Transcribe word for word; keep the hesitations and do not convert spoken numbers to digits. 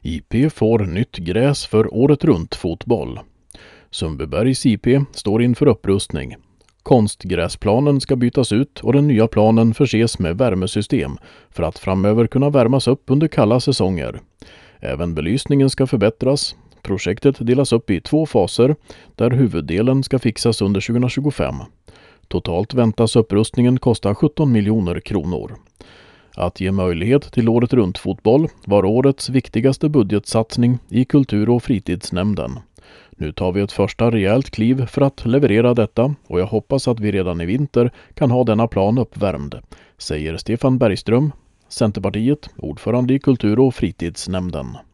I P får nytt gräs för året runt fotboll. Sundbybergs I P står inför upprustning. Konstgräsplanen ska bytas ut och den nya planen förses med värmesystem för att framöver kunna värmas upp under kalla säsonger. Även belysningen ska förbättras. Projektet delas upp i två faser där huvuddelen ska fixas under tjugohundratjugofem. Totalt väntas upprustningen kosta sjutton miljoner kronor. Att ge möjlighet till året runt fotboll var årets viktigaste budgetsatsning i kultur- och fritidsnämnden. Nu tar vi ett första rejält kliv för att leverera detta och jag hoppas att vi redan i vinter kan ha denna plan uppvärmd, säger Stefan Bergström, Centerpartiet, ordförande i kultur- och fritidsnämnden.